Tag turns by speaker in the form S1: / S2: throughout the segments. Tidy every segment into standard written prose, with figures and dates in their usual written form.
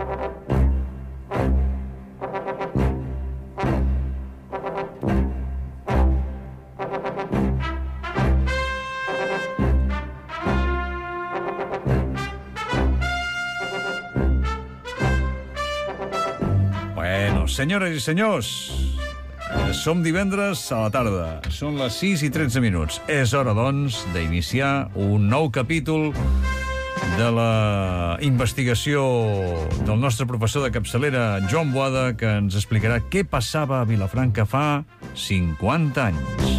S1: Senyores i senyors, som divendres a la tarda. Són les 6:13. És hora, doncs, d'iniciar un nou capítol de la investigació del nostre professor de capçalera, Joan Boada, que ens explicarà què passava a Vilafranca fa 50 anys.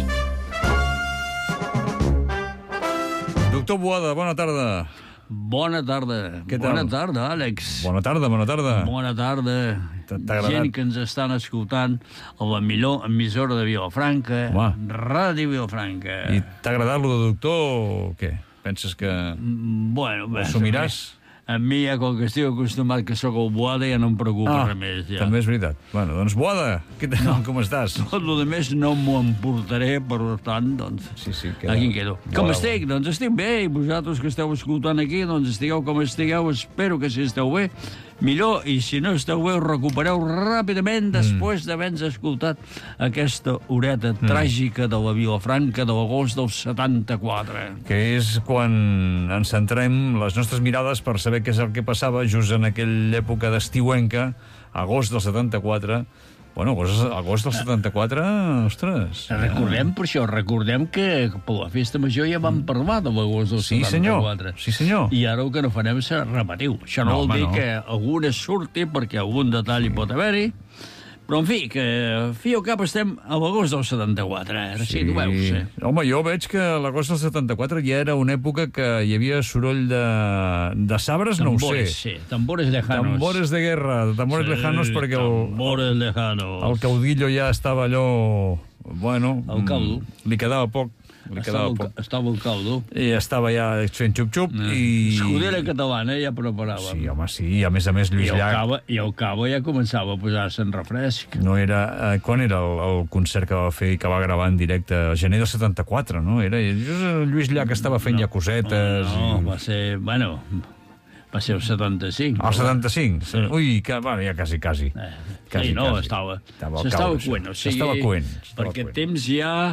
S1: Doctor Boada, bona tarda.
S2: Bona tarda.
S1: Què tal?
S2: Bona tarda, Àlex.
S1: Bona tarda, bona tarda.
S2: Bona tarda.
S1: T'ha agradat?
S2: Gent que ens estan escoltant a la millor emissora de Vilafranca,
S1: Home.
S2: Ràdio Vilafranca.
S1: I t'ha agradat lo de doctor o què? Penses que
S2: Bueno, bé,
S1: assumiràs?
S2: a mi ja, com que estic acostumat que sóc el Boada, ja no em preocupa res més. Ja.
S1: També és veritat. Bueno, doncs Boada, què tal? Com estàs?
S2: Tot el més no m'ho emportaré, per tant, doncs,
S1: Sí,
S2: aquí em quedo. Com estic? Doncs estic bé, i vosaltres que esteu escoltant aquí, doncs estigueu com estigueu, espero que si esteu bé, millor, i si no esteu bé, us recupereu ràpidament després d'haver-nos escoltat aquesta horeta tràgica de la Vilafranca de l'agost del 74.
S1: Que és quan ens centrem les nostres mirades per saber què és el que passava just en aquella època d'estiuenca, agost del 74. Bueno, agost del 74, ostres.
S2: Recordem per això, recordem que per la festa major ja vam parlar de l'agost del 74.
S1: Sí, senyor.
S2: I ara el que no farem és repetir-ho. Això no vol dir que alguna surti, perquè algun detall hi pot haver-hi, però, en fi, que fi al cap estem a l'agost del 74, ara sí, tu veus.
S1: Home, jo veig que l'agost del 74 ja era una època que hi havia soroll de sabres, no ho sé.
S2: Sí, tambores lejanos.
S1: Tambores de guerra, tambores lejanos, perquè
S2: tambores lejanos.
S1: el caudillo ja estava allò... Bueno,
S2: El caudo.
S1: li quedava poc.
S2: Estava el caldo.
S1: I estava ja fent xup-xup i...
S2: Escudera catalana ja preparava.
S1: Sí, home, sí. I a més Lluís Llach...
S2: I el cava ja començava a posar-se en refresc.
S1: No era... quan era el concert que va fer i que va gravar en directe? El gener del 74, no? Era Lluís Llach estava fent ja cosetes...
S2: No, va ser... Bueno... Va ser el 75.
S1: El 75? Sí. Ui, bueno, ja quasi.
S2: Sí, no, s'estava coent.
S1: S'estava coent.
S2: Per aquest temps ja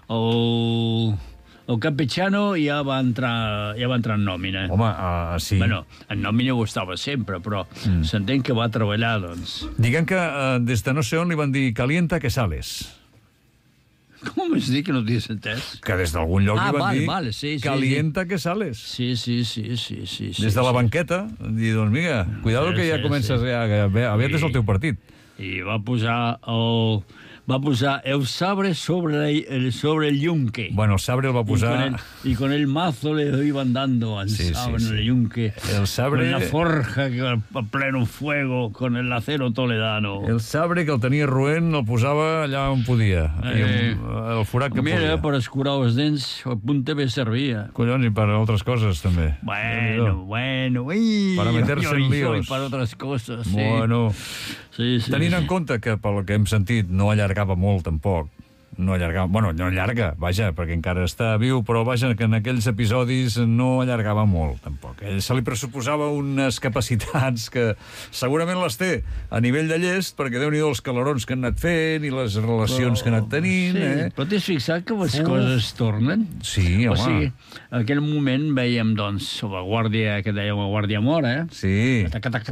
S2: el Campechano ja va entrar en nòmina.
S1: Home, sí.
S2: Bueno, en nòmina ho estava sempre, però s'entén que va treballar, doncs.
S1: Diguem que des de no sé on li van dir calienta que sales.
S2: Com es diu que no t'hi has entès?
S1: Que des d'algun lloc li van dir
S2: sí,
S1: calienta que sales.
S2: Sí.
S1: Des de la banqueta, dir, doncs mira, cuidado que ja comences ja, aviat és el teu partit.
S2: I va posar el sabre sobre el yunque.
S1: Bueno, el sabre el va posar...
S2: Y con el mazo le iban dando al sabre en el yunque.
S1: El sabre...
S2: Con la forja a pleno fuego, con el acero toledano.
S1: El sabre que el tenia roent el posava allà on podia. El forat que podia.
S2: Mira, per escurar els dents, el punt també servia.
S1: Collons, i per altres coses, també.
S2: Bueno.
S1: Para meterse en líos.
S2: I per altres coses, sí.
S1: Bueno,
S2: sí.
S1: Tenint en compte que, pel que hem sentit, no allargava molt, tampoc. No allarga, vaja, perquè encara està viu, però vaja, que en aquells episodis no allargava molt, tampoc. Se li pressuposava unes capacitats que segurament les té a nivell de llest, perquè Déu-n'hi-do els calorons que han anat fent i les relacions que han anat tenint.
S2: Sí, però t'has fixat que les coses tornen?
S1: Sí, home.
S2: O sigui, en aquell moment veiem, doncs, la guàrdia, que dèiem la guàrdia mora,
S1: Sí.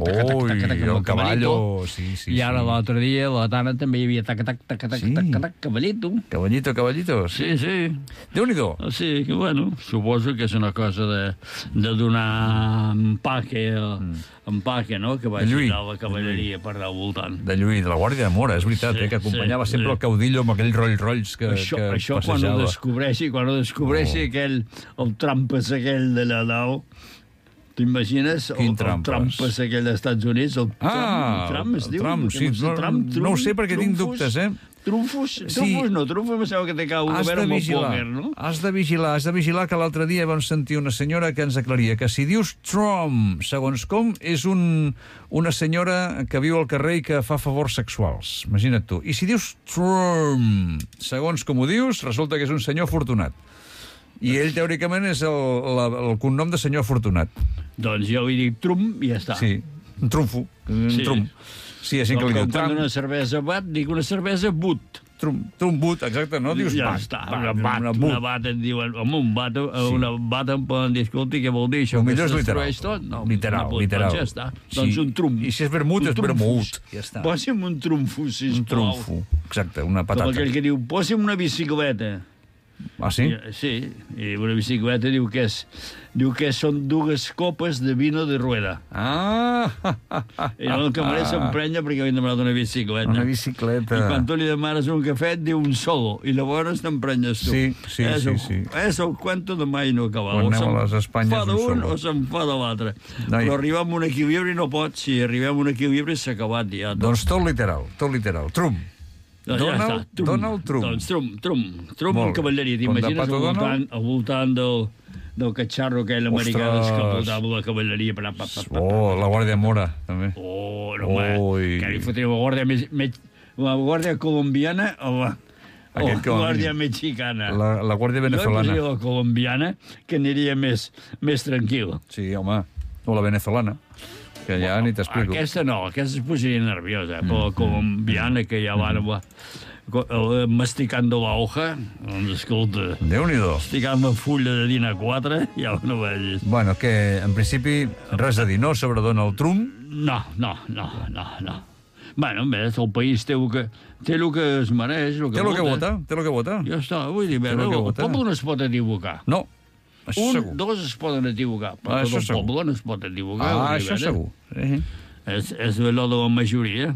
S1: El caballo, sí.
S2: I ara l'altre dia, a la Tana, també hi havia caballito.
S1: Caballito, sí.
S2: Sí.
S1: Déu-n'hi-do.
S2: Sí, que bueno, suposo que és una cosa de donar empaque, no?, que vagi a la cavalleria per allà al voltant.
S1: De Lluís, de la Guàrdia de Mora, és veritat, que acompanyava sempre el caudillo amb aquells rolls que
S2: això
S1: passejava.
S2: Quan ho descobreixi el trampes aquell de la dau, t'imagines el trampes aquell dels Estats Units? El Trump es diu?
S1: No ho sé perquè tinc dubtes,
S2: Trumfos em sembla que té que veure amb el pòquer, no?
S1: Has de vigilar, que l'altre dia vam sentir una senyora que ens aclaria que si dius Trump, segons com, és una senyora que viu al carrer i que fa favors sexuals. Imagina't tu. I si dius Trump, segons com ho dius, resulta que és un senyor afortunat. I ell, teòricament, és el cognom de senyor afortunat.
S2: Doncs jo li dic Trump i ja està.
S1: Sí. Un trumfo. Un
S2: Sí.
S1: trum. Sí, així que li diu
S2: Quan
S1: tram.
S2: una cervesa bat, dic una cervesa but.
S1: Trumbut, exacte, no dius
S2: Ja
S1: bat.
S2: està,
S1: Bat,
S2: una bat et diuen, home, una bat em poden dir, escolti, què vol dir això?
S1: El millor
S2: Que
S1: és literal.
S2: s'destrueix tot? No,
S1: Literal,
S2: no pot,
S1: literal.
S2: Doncs ja està. Doncs un trumf.
S1: I si és vermut, és vermut. Ja està.
S2: Posi'm un trumfo, sisplau.
S1: Un trumfo, exacte, una
S2: Com
S1: patata.
S2: aquell que diu, posi'm una bicicleta.
S1: Ah, sí?
S2: Sí, i una bicicleta diu que són dues copes de vino de rueda.
S1: Ah!
S2: I el camarer s'emprenya perquè havien demanat una bicicleta.
S1: Una bicicleta.
S2: I quan tu li demanes un cafè et diu un solo, i llavors t'emprenyes tu.
S1: Sí, sí, sí.
S2: És el cuento de mai no acabar.
S1: Quan aneu a les Espanyes,
S2: fa d'un
S1: un solo.
S2: o se'n fa de l'altre.
S1: Noi.
S2: Però arribar a un equilibri no pot. Si arribem a un equilibri s'ha acabat ja.
S1: Doncs tot literal, tot literal. Trum.
S2: Doncs ja
S1: Donald
S2: està.
S1: Donald Trump.
S2: Doncs Trump
S1: Molt
S2: amb cavalleria.
S1: bé. Com de
S2: T'imagines
S1: Pato
S2: al voltant del catxarro aquell americà
S1: Ostres.
S2: que voltava la cavalleria.
S1: Oh, la Guàrdia Mora, també.
S2: Oh, no, home,
S1: Ui.
S2: que li fotria la guàrdia la guàrdia colombiana o la
S1: Aquest com a
S2: guàrdia
S1: mínim.
S2: mexicana.
S1: La Guàrdia
S2: Jo
S1: Venezolana.
S2: diria la colombiana, que aniria més tranquil·la.
S1: Sí, home. O la venezolana, que ja ni t'explico.
S2: Aquesta no, aquesta es posaria nerviosa, però la colombiana, que ja van masticant de la hoja, doncs escolta,
S1: Déu-n'hi-do.
S2: masticant la fulla de Dina 4, ja no vegis.
S1: Bueno, que en principi res a dir, no? Sobre Donald Trump.
S2: No. Bueno, més, el país té el que es mereix, el que
S1: Té el que
S2: vota.
S1: vota, té el que vota.
S2: Ja està, vull dir,
S1: Té el
S2: el
S1: que vota.
S2: poble no es pot equivocar.
S1: No, això segur.
S2: Dos es poden equivocar, però
S1: Ah,
S2: tot
S1: això
S2: el
S1: segur.
S2: poble no es pot equivocar.
S1: Ah,
S2: vull dir,
S1: això segur.
S2: És allò de la majoria,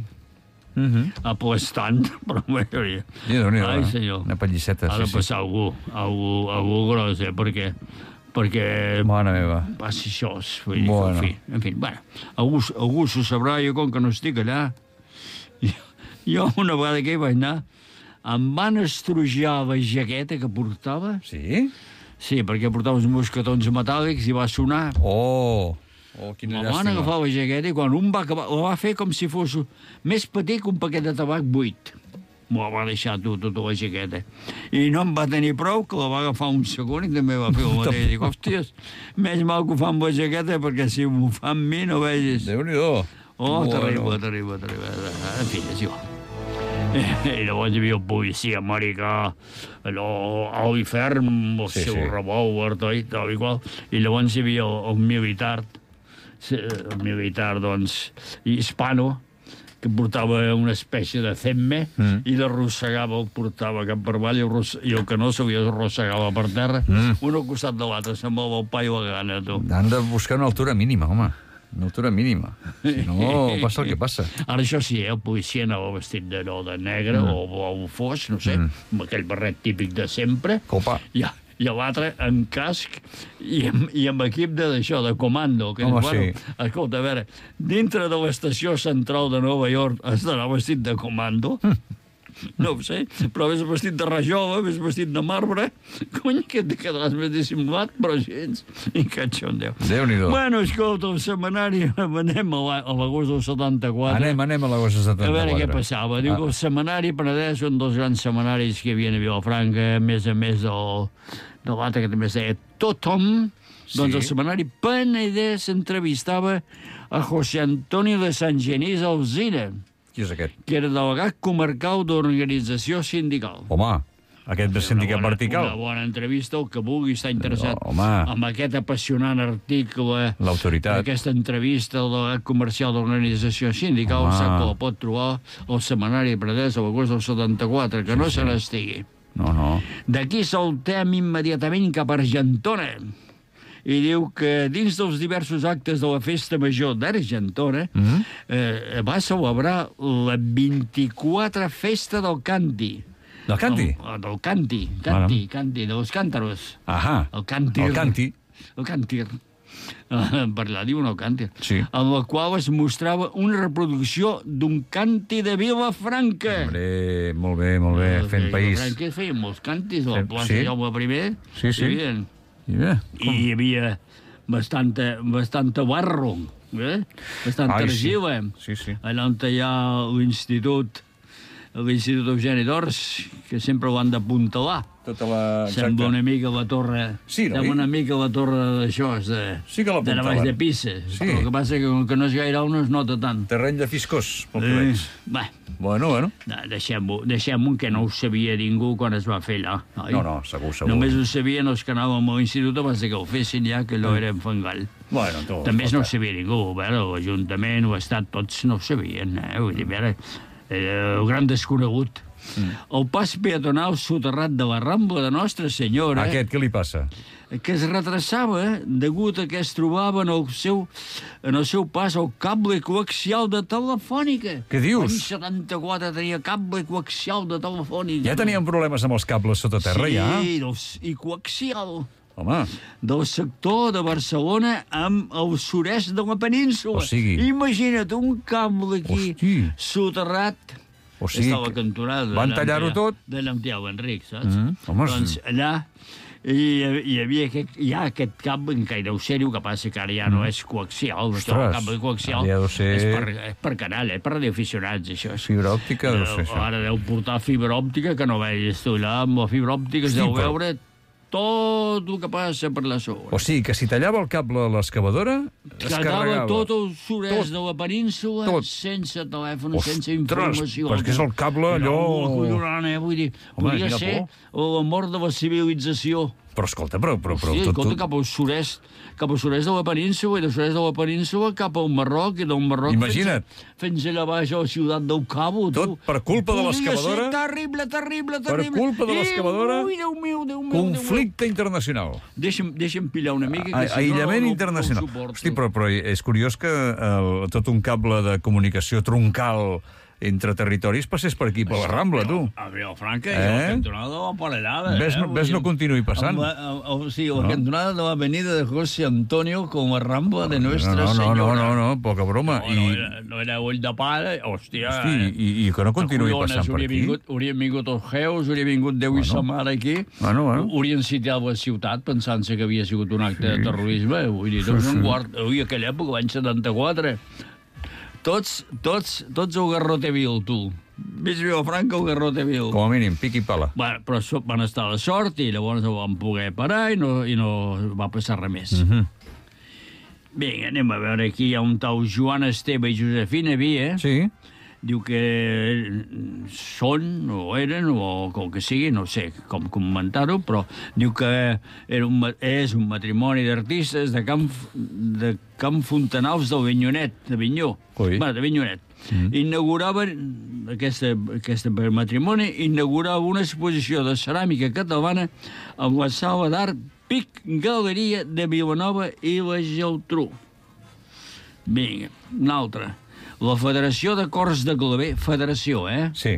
S2: aplastant, però la majoria.
S1: Déu-n'hi-do.
S2: Ai, senyor.
S1: Una palliceta,
S2: Ha de
S1: sí, sí.
S2: passar algú gros, perquè
S1: Mare meva.
S2: passi això. Vull dir,
S1: Bueno.
S2: en fi, bueno, algú s'ho sabrà, jo com que no estic allà. Jo una vegada que hi vaig anar, em van estrujar la jaqueta que portava.
S1: Sí?
S2: Sí, perquè portava uns mosquetons metàl·lics i va sonar.
S1: Oh, quina
S2: Me van
S1: llàstima.
S2: agafar la jaqueta i quan un va acabar, la va fer com si fos més petit que un paquet de tabac buit. M'ho va deixar tota la jaqueta. I no em va tenir prou, que la va agafar un segon i també va fer el mateix. Dic, hòsties, més mal que ho fa amb la jaqueta, perquè si m'ho fa amb mi no vegis.
S1: Déu-n'hi-do.
S2: Oh,
S1: Bueno.
S2: terrible. En fi, és igual. I llavors hi havia el policia americà, allò, a l'hivern, amb el seu revòlver, tal i qual. I llavors hi havia el militar, doncs, hispano, que portava una espècie de cemme i l'arrossegava, el portava cap per avall i el que no sabia arrossegava per terra, un al costat de l'altre, semblava el pa i la gana, tu.
S1: Han de buscar una altura mínima, home. Una altura mínima. Si no, passa el que passa.
S2: Ara això sí, el policia anava vestit de negre o blau fos, no sé, amb aquell barret típic de sempre.
S1: Copa.
S2: I l'altre en casc i amb equip d'això, de comando. Que,
S1: Home,
S2: bueno, escolta, a veure, dintre de l'estació central de Nova York has d'anar vestit de comando? No ho sé, però vés vestit de rajola, vés vestit de marbre, cony, que et quedaràs més dissimulat, però gens, i catxondeu.
S1: Déu-n'hi-do.
S2: Bueno, escolta, el setmanari, anem a l'agost del 74.
S1: Anem a l'agost del 74.
S2: A veure què passava. Diu que el setmanari Penedès són dos grans setmanaris que hi havia a Vilafranca, a més de l'altre que també es deia Tothom. Doncs el setmanari Penedès entrevistava a José Antonio de Sant Genís Alzira,
S1: Qui és aquest?
S2: que era delegat comarcal d'organització sindical.
S1: Home, aquest sindicat vertical.
S2: Una bona entrevista, el que vulgui estar interessat en aquest apassionant article,
S1: l'autoritat.
S2: aquesta entrevista al delegat comercial d'organització sindical, sap que la pot trobar al setmanari Penedès a l'agost del 74, que no se n'estigui.
S1: No.
S2: D'aquí saltem immediatament cap a Argentona. I diu que dins dels diversos actes de la Festa Major d'Argentona va celebrar la 24 Festa del Canti.
S1: Del Canti?
S2: Del Canti, dels càntaros.
S1: Ahà,
S2: el Canti. El Cantir. Per allà diuen el Cantir.
S1: Sí.
S2: En la qual es mostrava una reproducció d'un canti de Vilafranca.
S1: Hombre, molt bé, fent país.
S2: Vilafranca feien molts cantis a la plaça Jaume I.
S1: Sí.
S2: I hi havia bastanta barro, bastanta argila.
S1: Sí.
S2: Allà on hi ha l'Institut l'Institut Eugeni d'Ors, que sempre ho han d'apuntalar.
S1: Tota la...
S2: Sembla una mica la torre...
S1: Sí, no?
S2: Sembla una mica la torre d'això,
S1: Sí que
S2: de
S1: l'apuntalen.
S2: Navàs de Pisa.
S1: Sí.
S2: Però el que passa que com que no és gaire alt no es nota tant.
S1: Terreny de fiscós, pel que veig.
S2: Bé,
S1: Bueno.
S2: deixem-ho, que no ho sabia ningú quan es va fer allà. Oi?
S1: No, segur.
S2: Només ho sabien els que anàvem a l'institut abans que ho fessin ja, que allò era enfangall.
S1: Bueno, tu...
S2: També no ho sabia ningú, a veure, l'Ajuntament, l'Estat, tots no ho sabien, Vull dir, a veure, el gran desconegut. El pas peatonal soterrat de la Rambla de Nostra Senyora...
S1: Aquest, què li passa?
S2: Que es retrasava degut a que es trobava en el seu pas el cable coaxial de Telefònica.
S1: Què dius?
S2: L'any 74 tenia cable coaxial de Telefònica.
S1: Ja teníem problemes amb els cables sota terra, ja?
S2: Sí, i coaxial.
S1: Home,
S2: Del sector de Barcelona amb el sud-est de la península.
S1: O sigui-
S2: Imagina't un cable aquí
S1: Hosti.
S2: soterrat.
S1: o sigui...
S2: Estava cantonada.
S1: Van tallar-ho tot?
S2: De l'Amtiau Enric, saps?
S1: Home,
S2: Doncs allà hi havia aquest cable, encara deu ser-hi, el que passa que ara ja no és coaxial. Això, el cable coaxial
S1: ara ja deu ser-
S2: és per canal, per radioaficionats, això.
S1: Fibra òptica deu ser això.
S2: Ara deu portar fibra òptica, que no vegis tu allà, amb la fibra òptica es
S1: Hosti,
S2: deu
S1: però-
S2: veure tot el que passa per la sobre.
S1: O sigui, que si tallava el cable a l'excavadora, es
S2: Quedava
S1: carregava.
S2: tot el sud-est
S1: Tot.
S2: de la península
S1: Tot.
S2: sense telèfon, sense
S1: Ostres,
S2: informació.
S1: però és que és el cable allò...
S2: No, collonant, vull dir,
S1: Home,
S2: podria
S1: quina
S2: ser la mort de la civilització.
S1: Però escolta,
S2: Sí, escolta, cap al sud-est de la península, i del sud-est de la península cap al Marroc, i del Marroc
S1: Imagina't.
S2: fins allà baix a la ciutat del Cabo.
S1: Tot per culpa de l'excavadora?
S2: Podria ser terrible.
S1: Per culpa de l'excavadora,
S2: Ui, Déu meu.
S1: conflicte internacional.
S2: Deixa'm pillar una mica. Que si
S1: Aïllament
S2: no
S1: internacional.
S2: ho suporto.
S1: Hosti, però és curiós que tot un cable de comunicació troncal entre territoris passés per aquí, per la Rambla, tu.
S2: A Vilafranca, la cantonada de la Parellada.
S1: Ves no continuï passant.
S2: Sí, la cantonada de l'avenida de José Antonio con la Rambla de Nuestra Senyora.
S1: No, poca broma.
S2: No era ull de pare, hòstia.
S1: Hosti, i que no continuï passant per aquí.
S2: Haurien vingut els Geus, hauria vingut Déu i sa mare aquí.
S1: Bueno.
S2: Haurien sitiat la ciutat pensant-se que havia sigut un acte de terrorisme. Vull dir, aquella època, l'any 74... Tots el Garroteville, tu. Ves Vilafranca o Garroteville.
S1: Com a mínim, pic i pala.
S2: Bueno, però van estar de sort i llavors ho van poder parar i no va passar res més. Vinga, anem a veure, aquí hi ha un tal Joan Esteve i Josefina Via.
S1: Sí.
S2: Diu que són, o eren, o com que sigui, no sé com comentar-ho, però diu que és un matrimoni d'artistes de Camp Fontanals del Vinyonet, de Vinyó. De Vinyonet. Inauguraven, aquest matrimoni, inaugurava una exposició de ceràmica catalana amb la sala d'art Pic Galeria de Vilanova i la Geltrú. Vinga, una altra. La Federació de Cors de Claver, federació,
S1: Sí.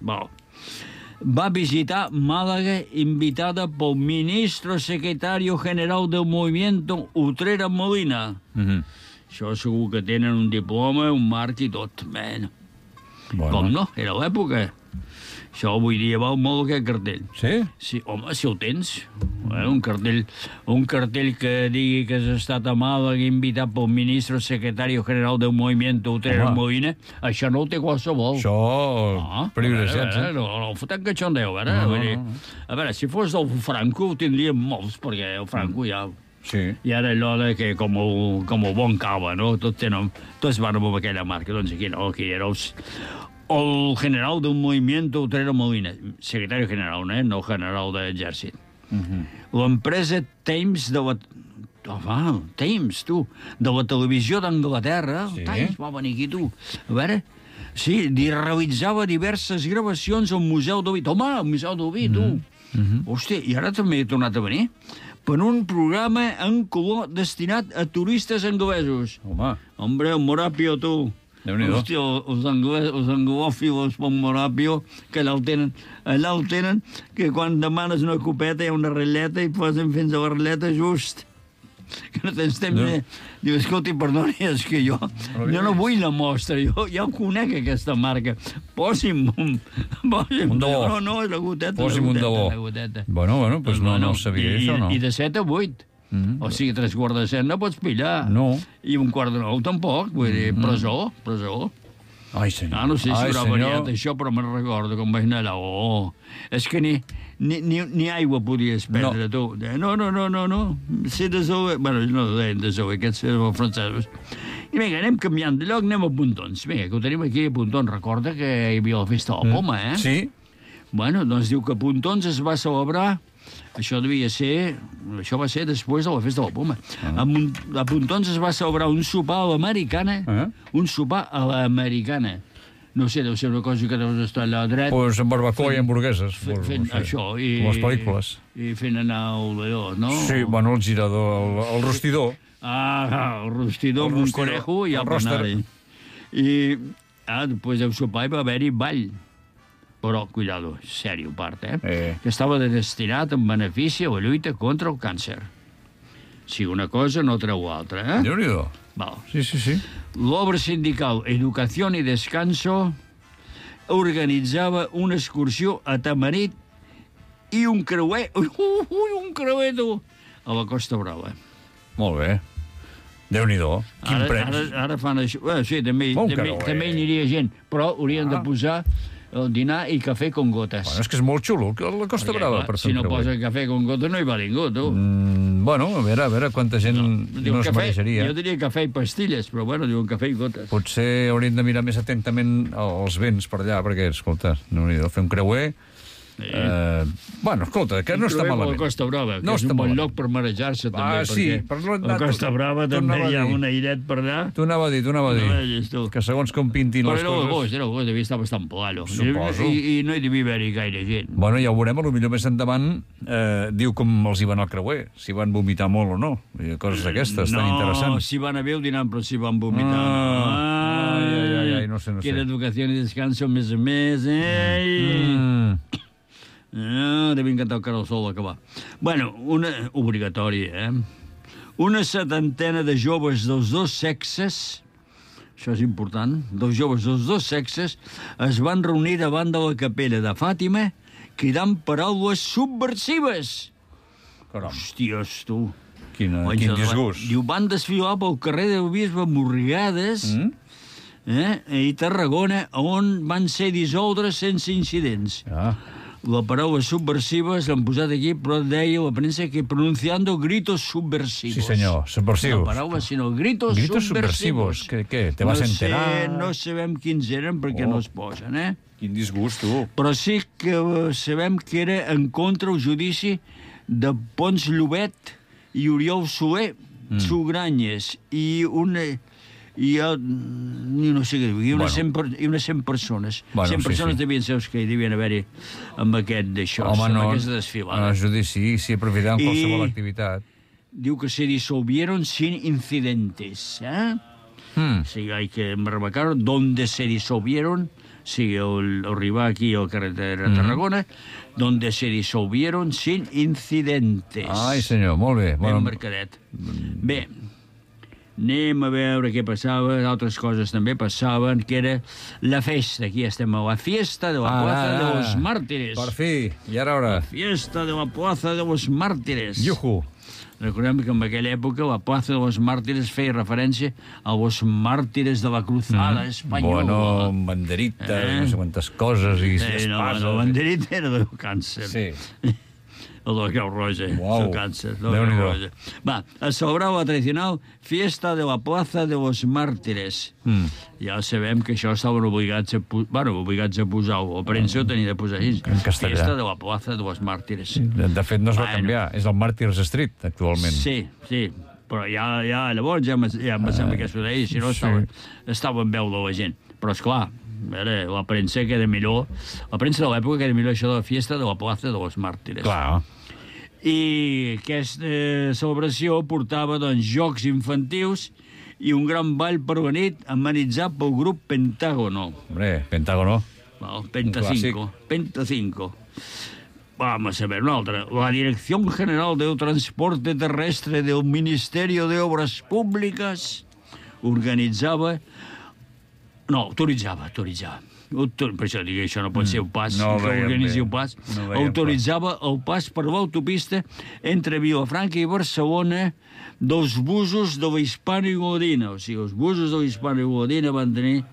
S2: Va visitar Málaga invitada pel ministro secretario general del movimiento Utrera Molina. Això segur que tenen un diploma, un marc i tot. Bueno. Com no? Era l'època. Això avui dia val molt aquest cartell.
S1: Sí?
S2: Sí, home, si el tens. Un cartell que digui que has estat a Màlaga invitat pel ministre secretario general del movimiento Utrera Molina, això no ho té qualsevol.
S1: Això, privilegiats,
S2: No ho fotem cachondeu, a veure, si fos del Franco ho tindríem molts, perquè el Franco ja...
S1: Sí.
S2: I ara allò de que com el bon cava, no? Tots van amb aquella marca. Doncs aquí no, aquí era el general del movimiento Utrera Molina, secretari general, no general d'exèrcit. L'empresa Thames de la... Thames, tu, de la televisió d'Anglaterra, Thames va venir aquí, tu. A veure... Sí, realitzava diverses gravacions al Museu d'Oví. Home, al Museu d'Oví, tu. Hòstia, i ara també he tornat a venir per un programa en color destinat a turistes anglesos. Hombre, el Morapio, tu. Hòstia, els anglòfils pel Morapio, que allà el tenen, que quan demanes una copeta hi ha una ratlleta i posen fins a la ratlleta just. Que no tens temps. Diu, escolti, perdoni, és que jo no vull la mostra, jo ja conec aquesta marca. Posi'm un debò. No, és la goteta.
S1: Posi'm un debò. Bueno, doncs no sabia això, no?
S2: I de 7 a 8. O sigui, 3 quarts de 7 no pots pillar.
S1: No.
S2: I 1 quart de 9 tampoc. Vull dir, presó.
S1: Ai, senyor.
S2: No sé si
S1: Ai,
S2: haurà
S1: senyor.
S2: variat això, però me'n recordo com vaig anar allà. És que ni aigua podies prendre, tu. No. Sí, desove... Bueno, no deien desove, aquests eren els francesos. I vinga, anem canviant de lloc, anem a Pontons. Vinga, que ho tenim aquí a Pontons. Recorda que hi havia la festa de la poma, eh?
S1: Sí.
S2: Bueno, doncs diu que a Pontons es va celebrar... Això va ser després de la festa de la poma. A Pontons es va celebrar un sopar a l'americana. Un sopar a l'americana. No sé, deu ser una cosa que deus estar allà dret.
S1: Pues amb barbacoa i hamburgueses.
S2: Fent això.
S1: Com les pel·lícules.
S2: I fent anar el d'allò, no?
S1: Sí, bueno, el girador, el rostidor.
S2: El rostidor amb un conejo i el panari. I després del sopar hi va haver-hi ball. Però, cuidado, sèrio part, que estava destinat en benefici a la lluita contra el càncer. Si una cosa no treu l'altra, eh?
S1: Déu-n'hi-do.
S2: Val.
S1: Sí.
S2: L'obra sindical Educación y Descanso organitzava una excursió a Tamarit i un creuer... un creuer, tu! A la Costa Brava.
S1: Molt bé. Déu-n'hi-do. Quin prens.
S2: Ara fan això. Sí, també hi aniria gent, però haurien de posar el dinar i cafè con gotes.
S1: Bueno, és que és molt xulo, la Costa Brava.
S2: Si no posa cafè con gotes no hi va ningú, tu.
S1: Bueno, a veure quanta gent no es mereixeria.
S2: Jo diria cafè i pastilles, però bueno, diuen cafè i gotes.
S1: Potser hauríem de mirar més atentament els vents per allà, perquè, escolta, no hauria de fer un creuer. Bueno, escolta, que no està malament.
S2: La Costa Brava, que és un bon lloc per marejar-se també, perquè la Costa Brava també hi ha un airet per allà.
S1: T'ho anava a dir, que segons com pintin les coses...
S2: Però l'agost devia estar bastant plano.
S1: Suposo.
S2: I no hi devia haver-hi gaire gent.
S1: Bueno, ja ho veurem, potser més endavant diu com els hi van al creuer, si van vomitar molt o no. Coses d'aquestes, tan interessants.
S2: No, si van a bé ho diran, però si van vomitar
S1: no sé.
S2: Que l'educació i descanso més a més, devia encantar el carol acabar. Bueno, obligatori, Una setantena de joves dels dos sexes, això és important, dels joves dels dos sexes, es van reunir davant de la capella de Fàtima cridant paraules subversives.
S1: Caram.
S2: Hòsties, tu.
S1: Quin disgust.
S2: Diu, van desfilar pel carrer del Bisbe Morgades i Tarragona, on van ser dissoldres sense incidents. La paraula subversives l'han posat aquí, però deia la premsa que pronunciando gritos subversivos.
S1: Sí, senyor, subversius.
S2: No paraula, sinó gritos subversivos.
S1: Què? Te vas enterar?
S2: No sabem quins eren perquè no es posen,
S1: Quin disgust, tu.
S2: Però sí que sabem que era en contra el judici de Pons Llobet i Oriol Soler, Sugranyes, i no sé què diu, i unes 100 persones. 100 persones devien ser els que hi devien haver-hi amb aquest d'això, amb aquesta desfilada.
S1: Home, no, judici, sí, aprofitant qualsevol activitat.
S2: Diu que se disolvieron sin incidentes, Sí, hay que remarcar donde se disolvieron, sí, al arribar aquí al carretera de Tarragona, donde se disolvieron sin incidentes.
S1: Ai, senyor, molt bé.
S2: Ben mercadet. Bé, anem a veure què passava, altres coses també passaven, que era la festa, aquí estem a la fiesta de la Plaza de los Mártires.
S1: Per fi, ja era hora.
S2: La fiesta de la Plaza de los Mártires.
S1: Iuhu.
S2: Recordem que en aquella època la Plaza de los Mártires feia referència a los màrtires de la cruzada espanyola.
S1: Bueno, banderita, no sé quantes coses i espases.
S2: No, banderita era del càncer.
S1: Sí.
S2: El de la Creu Roja, el càncer. Va, a celebrar la tradicional Fiesta de la Plaza de los Mártires. Ja sabem que això estaven obligats a posar, o la premsa ho tenia de posar així. Fiesta de la Plaza de los Mártires.
S1: De fet, no es va canviar. És el Màrtirs Street, actualment.
S2: Sí, però ja llavors ja em sembla que s'ho deia, si no estava en veu de la gent. Però, esclar, la premsa queda millor, la premsa de l'època queda millor això de la Fiesta de la Plaza de los Mártires.
S1: Clar.
S2: I aquesta celebració portava, doncs, jocs infantils i un gran ball per la nit amenitzat pel grup Pentágono.
S1: Hombre, Pentágono.
S2: Pentacinco. Vamos a ver una otra. La Dirección General del Transporte Terrestre del Ministerio de Obras Públicas autoritzava. Per això dic que això no pot ser un pas, que organitzi un pas. Autoritzava el pas per l'autopista entre Vilafranca i Barcelona dels busos de la Hispano-Igualadina. O sigui, els busos de la Hispano-Igualadina van tenir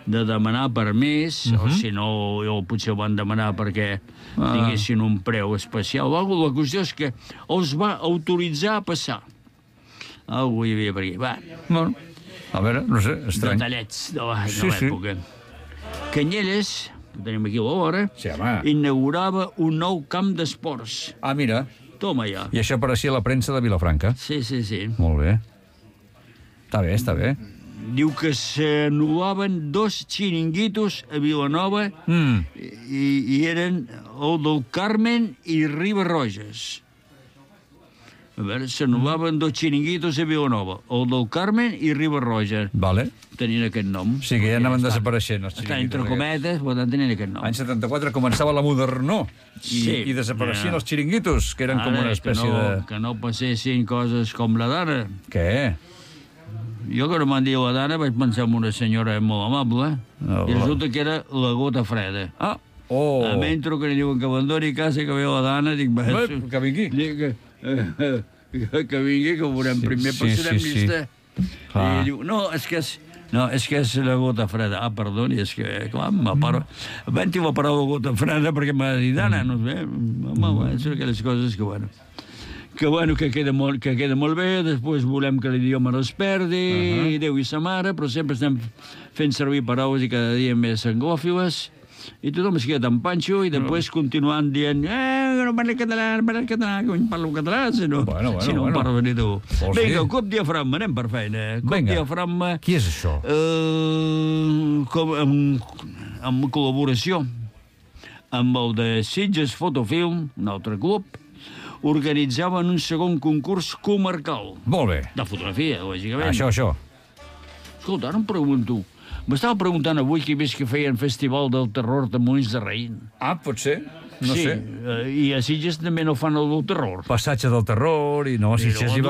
S2: de demanar permís, o si no, potser ho van demanar perquè tinguessin un preu especial. La qüestió és que els va autoritzar a passar. Algú hi havia per aquí. Va,
S1: Bueno, a veure, no sé, estrany.
S2: detallets de l'època. Canyelles, que tenim aquí a la vora,
S1: Sí, home.
S2: inaugurava un nou camp d'esports.
S1: Ah, mira,
S2: Toma ja.
S1: i això apareixia a la premsa de Vilafranca.
S2: Sí.
S1: Molt bé. Està bé, està bé.
S2: Diu que s'anul·laven 2 xiringuitos a Vilanova i eren el del Carmen i Riba-roges. A veure, s'anul·laven 2 xiringuitos a Vilanova, el del Carmen i Riba-roges.
S1: Vale.
S2: Tenien aquest nom.
S1: Sí, que ja anaven desapareixent els
S2: Estan
S1: xiringuitos.
S2: entre cometes, però tenien aquest nom.
S1: Any 74 començava la modernor
S2: Sí.
S1: i desapareixien els xiringuitos, que eren com una espècie de...
S2: Que no passessin coses com la d'ara.
S1: Què?
S2: Jo, que no m'han dit la d'ara, vaig pensar en una senyora molt amable, i resulta que era la gota freda.
S1: Ah, oh.
S2: A mi entro que li diuen que abandoni casa, que ve la dana, dic...
S1: Que vingui.
S2: Dic que vingui, que ho veurem primer,
S1: Sí,
S2: passarem
S1: sí.
S2: llista.
S1: Clar.
S2: I diu, no, és que és la gota freda. Ah, perdoni, és que, clar, inventi la paraula gota freda perquè m'ha dit, Anna, no sé, home, són aquelles coses que, bueno, que queda molt bé, després volem que l'idioma no es perdi, i Déu i sa mare, però sempre estem fent servir paraules i cada dia més anglòfiles, i tothom es queda tan panxo, i després continuant dient que no parli català, que jo parlo català, si no parlo ni tu. Vinga, cop diafragma, anem per feina. Cop diafragma...
S1: Qui és això?
S2: Amb col·laboració amb el de Sitges Fotofilm, un altre club, organitzaven un segon concurs comarcal.
S1: Molt bé.
S2: De fotografia, lògicament.
S1: Això.
S2: Escolta, ara em pregunto... M'estava preguntant avui que he vist que feien Festival del Terror de Molins de Rei.
S1: Ah, potser. No sé.
S2: I a Sitges també no fan el del terror.
S1: Passatge del terror i no, Sitges hi va...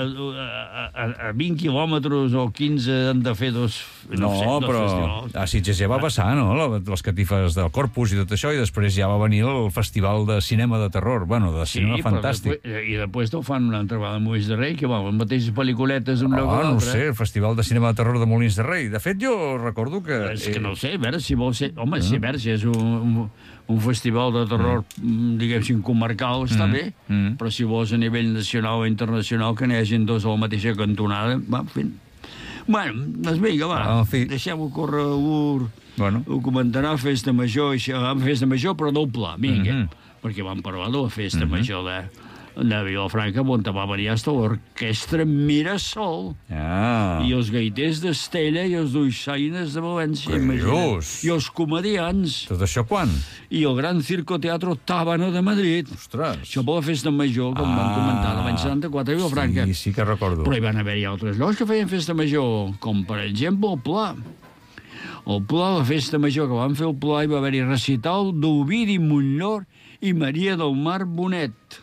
S2: A 20 quilòmetres o 15 han de fer dos
S1: però
S2: festivals.
S1: a Sitges ja va passar, no?, les catifes del Corpus i tot això, i després ja va venir el Festival de Cinema de Terror, bueno, de cinema fantàstic.
S2: I després te'l fan una altra vegada a Molins de Rei, que va, les mateixes pel·lículetes d'un lloc a l'altre.
S1: No ho sé, el Festival de Cinema de Terror de Molins de Rei. De fet, jo recordo que...
S2: És que no ho sé, a veure, si vol ser... Home, si és un festival de terror, diguéssim, comarcal, està bé, però si vols a nivell nacional o internacional que n'hi hagin dos a la mateixa cantonada, va, en fi. Bueno, doncs vinga, va, deixem-ho córrer ho comentarà Festa Major, Festa Major, però del Pla, vinga, perquè vam parlar de la Festa Major de Vilafranca, on va venir hasta l'orquestra Mirasol, i els gaiters d'Estella i els dolçaines de València, i els comedians.
S1: Tot això quan?
S2: I el Gran Circo Teatro Tábano de Madrid.
S1: Ostres.
S2: Això per la Festa Major, com vam comentar, de l'any 74 a Vilafranca.
S1: Sí que recordo.
S2: Però hi van haver-hi altres llocs que feien Festa Major, com per exemple el Pla. El Pla, la Festa Major que van fer el Pla, hi va haver-hi recital d'Ovidi Montllor i Maria del Mar Bonet.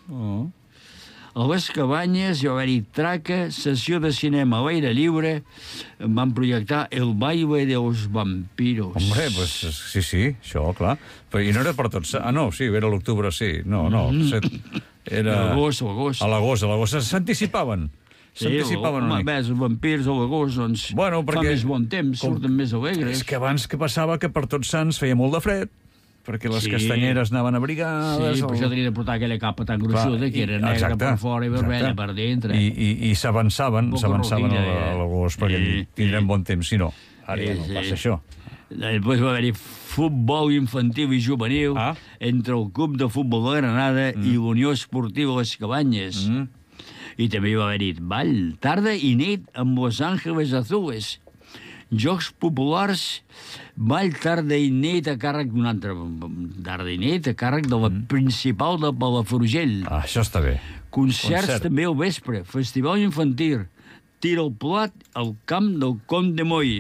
S2: A les Cabanyes hi va haver-hi traca, sessió de cinema a l'aire lliure, van projectar El baile de los vampiros.
S1: Hombre, pues sí, això, clar. Però i no era per tots... Ah, no, sí, era l'octubre, sí. No, era... A l'agost. S'anticipaven. S'anticipaven una mica.
S2: Els vampirs a l'agost, doncs, fa més bon temps, surten més alegres.
S1: És que abans que passava que per Tots Sants feia molt de fred, perquè les castanyeres anaven abrigades...
S2: Sí, per això tenia de portar aquella capa tan gruixuda, que era negra per fora i vermella per dintre.
S1: I s'avançaven a l'agost, perquè tindrem bon temps, si no. Ara ja no passa això.
S2: Després va haver-hi futbol infantil i juvenil entre el Club de Futbol de Granada i l'Unió Esportiva Les Cabanyes. I també hi va haver-hi ball, tarda i nit amb Los Ángeles Azules. Jocs populars, ball, tarda i nit a càrrec d'un altre... Tarda i nit a càrrec de la principal de Palafrugell.
S1: Això està bé.
S2: Concerts també al vespre, festival infantil, tira el plat al camp del Comte de Moll.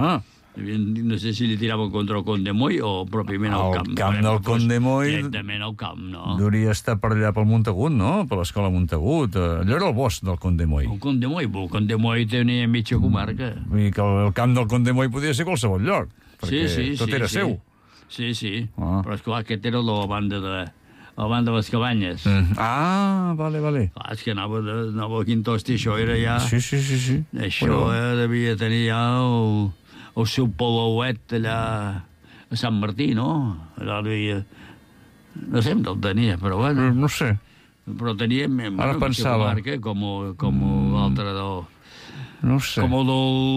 S2: No sé si li tiraven contra el Comte de Moll o pròpiament al camp.
S1: El camp del Comte de Moll...
S2: Directament al camp, no?
S1: Hauria estar per allà pel Montagut, no? Per l'escola Montagut. Allò era el bosc del Comte de Moll.
S2: El Comte de Moll tenia mitja comarca.
S1: I que el camp del Comte de Moll podia ser qualsevol lloc, perquè tot era seu.
S2: Sí. Però esclar, aquest era la banda de les Cabanyes.
S1: Vale.
S2: És que anava a Quintosti, això era ja...
S1: Sí.
S2: Això devia tenir ja el seu palauet allà a Sant Martí, no? Allà devia... No sé on el tenia, però bueno.
S1: No sé.
S2: Però tenia...
S1: Ara pensava.
S2: Comarca, com l'altre del...
S1: No sé.
S2: Com el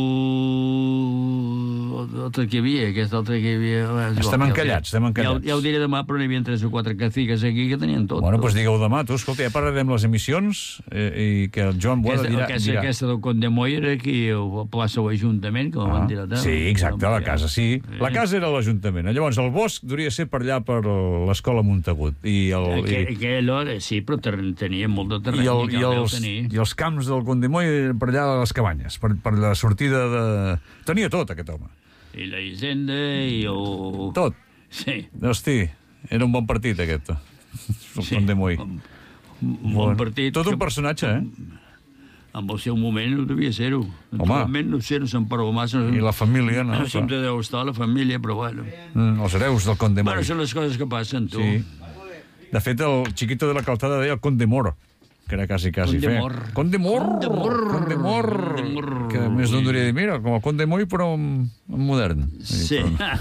S2: l'altre que hi havia, aquest altre que hi havia...
S1: Estem encallats.
S2: Ja ho diré demà, però n'hi havia 3 o 4 caciques aquí que tenien tot.
S1: Bueno, doncs digueu demà. Tu, escolta, ja parlarem les emissions i que el Joan Boada dirà...
S2: Aquesta del Conde Moll era aquí, a plaça o Ajuntament, que la van dilatar.
S1: Sí, exacte, la casa, sí. La casa era l'Ajuntament. Llavors, el bosc duria ser per allà, per l'Escola Montagut.
S2: Aquella hora, sí, però tenia molt de terreny.
S1: I els camps del Conde Moll per allà a les cabanyes, per la sortida de... Tenia tot, aquest home.
S2: I la hisenda i el...
S1: Tot.
S2: Sí.
S1: Hosti, era un bon partit, aquest. El Conde Moll.
S2: Un bon partit.
S1: Tot un personatge,
S2: En el seu moment no devia ser-ho. Actualment no sé, no se'n parla massa.
S1: I la família, no?
S2: Sempre deu estar la família, però bueno.
S1: Els hereus del Conde Moll.
S2: Bueno, són les coses que passen, tu.
S1: Sí. De fet, el Chiquito de la Calzada deia el Conde Moro, que era quasi fe. Conde Mor. Que més d'un diria dir, mira, com el Conde Moll, però modern.
S2: Sí.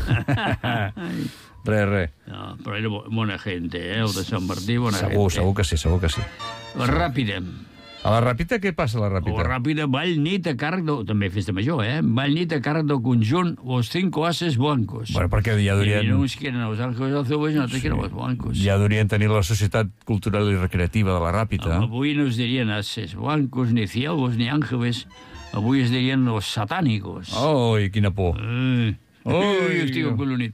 S1: Res.
S2: No, però era bona gent, el de Sant Martí, bona gent.
S1: Segur que sí.
S2: La Ràpida.
S1: A la Ràpida, què passa a la Ràpida?
S2: La Ràpida, ball nit a càrrec també festa major, ball nit a càrrec del conjunt Los 5 Ases Blancos.
S1: Bueno, perquè ja durien...
S2: I uns que eren els Ángeles Azules i altres que eren els Blancos.
S1: Ja durien tenir la Societat Cultural i Recreativa de la Ràpida.
S2: Avui no es dirien Ases Blancos, ni Ciegos, ni Ángeles. Avui es dirien Los Satánicos.
S1: Oi, quina por.
S2: Estic encolonit.